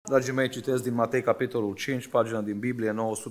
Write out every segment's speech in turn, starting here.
Dragii mei, citesc din Matei, capitolul 5, pagina din Biblie,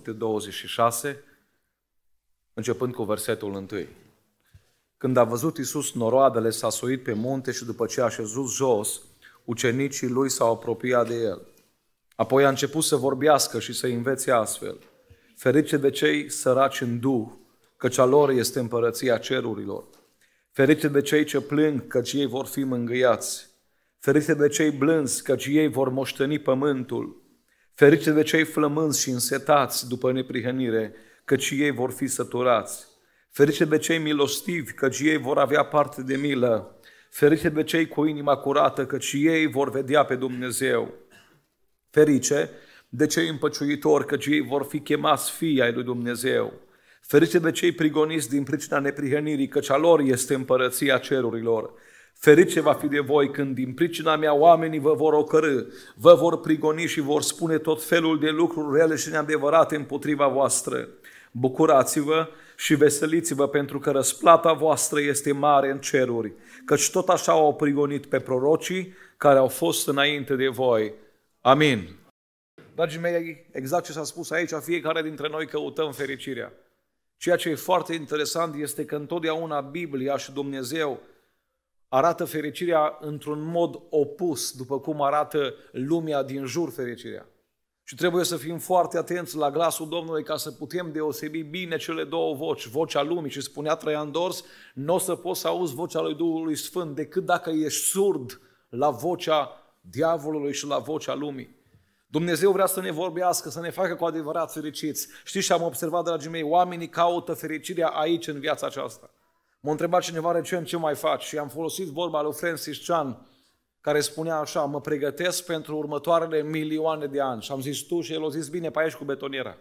926, începând cu versetul 1. Când a văzut Iisus noroadele, s-a suit pe munte și după ce a șezut jos, ucenicii lui s-au apropiat de el. Apoi a început să vorbească și să învețe astfel: Ferice de cei săraci în duh, căci a lor este împărăția cerurilor. Ferice de cei ce plâng, căci ei vor fi mângâiați. Ferice de cei blânzi, căci ei vor moșteni pământul. Ferice de cei flămânzi și însetați după neprihănire, căci ei vor fi săturați. Ferice de cei milostivi, căci ei vor avea parte de milă. Ferice de cei cu inima curată, căci ei vor vedea pe Dumnezeu. Ferice de cei împăciuitori, căci ei vor fi chemați fii ai lui Dumnezeu. Ferice de cei prigoniți din pricina neprihănirii, căci a lor este împărăția cerurilor. Ferice va fi de voi când din pricina mea oamenii vă vor ocărî, vă vor prigoni și vor spune tot felul de lucruri rele și neadevărate împotriva voastră. Bucurați-vă și veseliți-vă, pentru că răsplata voastră este mare în ceruri, căci tot așa au prigonit pe prorocii care au fost înainte de voi. Amin. Dragii mei, exact ce s-a spus aici, fiecare dintre noi căutăm fericirea. Ceea ce e foarte interesant este că întotdeauna Biblia și Dumnezeu arată fericirea într-un mod opus, după cum arată lumea din jur fericirea. Și trebuie să fim foarte atenți la glasul Domnului ca să putem deosebi bine cele două voci, vocea lumii. Și spunea Traian Dors, nu o să poți să auzi vocea lui Duhului Sfânt decât dacă ești surd la vocea diavolului și la vocea lumii. Dumnezeu vrea să ne vorbească, să ne facă cu adevărat fericiți. Știți ce am observat, dragii mei? Oamenii caută fericirea aici, în viața aceasta. M-a întrebat cineva recent ce mai faci și am folosit vorba lui Francis Chan, care spunea așa: mă pregătesc pentru următoarele milioane de ani. Și am zis tu, și el a zis: bine, pe aici cu betoniera.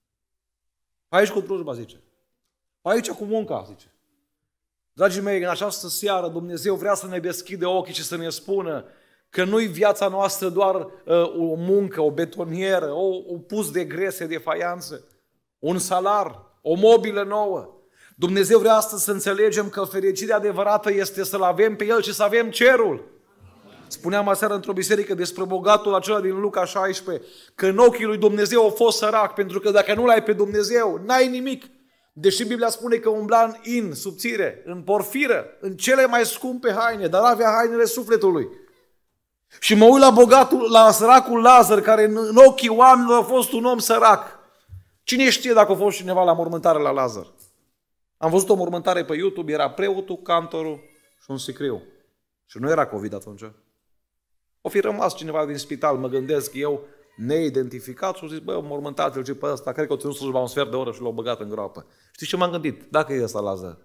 Pe aici cu drujba, zice. Pe aici cu munca, zice. Dragii mei, în această seară Dumnezeu vrea să ne deschide ochii și să ne spună că nu-i viața noastră doar o muncă, o betonieră, o pus de grese, de faianță, un salar, o mobilă nouă. Dumnezeu vrea astăzi să înțelegem că fericirea adevărată este să-L avem pe El și să avem cerul. Spuneam aseară într-o biserică despre bogatul acela din Luca 16, că în ochii lui Dumnezeu a fost sărac, pentru că dacă nu l-ai pe Dumnezeu, n-ai nimic. Deși Biblia spune că umbla în subțire, în porfiră, în cele mai scumpe haine, dar avea hainele sufletului. Și mă uit la bogatul, la săracul Lazar, care în ochii oamenilor a fost un om sărac. Cine știe dacă a fost cineva la mormântare la Lazar? Am văzut o mormântare pe YouTube, era preotul, cantorul și un sicriu. Și nu era COVID atunci. O fi rămas cineva din spital, mă gândesc eu, neidentificat, și au zis: bă, mormântați-l și pe ăsta, cred că o ținut slujba un sfert de oră și l-au băgat în groapă. Știți ce m-am gândit? Dacă e ăsta Lazar.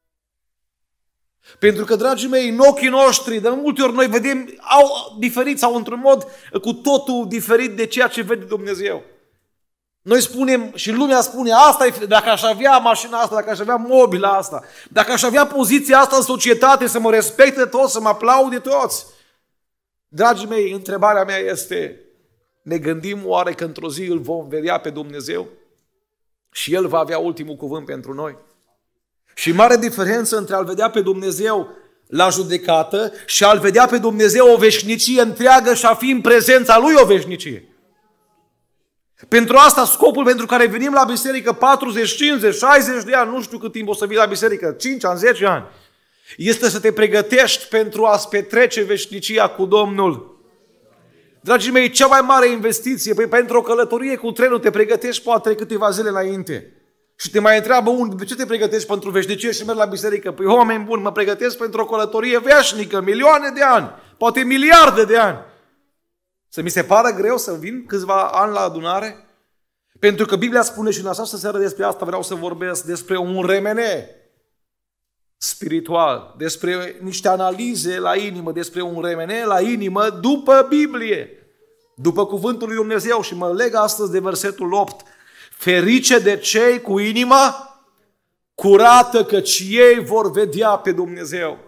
Pentru că, dragii mei, în ochii noștri, de multe ori noi vedem diferit sau într-un mod cu totul diferit de ceea ce vede Dumnezeu. Noi spunem și lumea spune: asta e, dacă aș avea mașina asta, dacă aș avea mobila asta, dacă aș avea poziția asta în societate, să mă respecte toți, să mă aplaude toți. Dragii mei, întrebarea mea este: ne gândim oare că într-o zi îl vom vedea pe Dumnezeu și El va avea ultimul cuvânt pentru noi? Și mare diferență între a-L vedea pe Dumnezeu la judecată și a-L vedea pe Dumnezeu o veșnicie întreagă și a fi în prezența Lui o veșnicie. Pentru asta, scopul pentru care venim la biserică 40, 50, 60 de ani, nu știu cât timp o să vii la biserică, 5 ani, 10 ani, este să te pregătești pentru a-ți petrece veșnicia cu Domnul. Dragii mei, cea mai mare investiție, pentru o călătorie cu trenul te pregătești poate câteva zile înainte. Și te mai întreabă unul: de ce te pregătești pentru veșnicie și mergi la biserică? Păi, oameni buni, mă pregătesc pentru o călătorie veșnică, milioane de ani, poate miliarde de ani. Să mi se pară greu să vin câțiva ani la adunare? Pentru că Biblia spune, și în această seară despre asta vreau să vorbesc, despre un remene spiritual, despre niște analize la inimă, despre un remene la inimă după Biblie, după cuvântul lui Dumnezeu. Și mă leg astăzi de versetul 8. Ferice de cei cu inima curată, căci ei vor vedea pe Dumnezeu.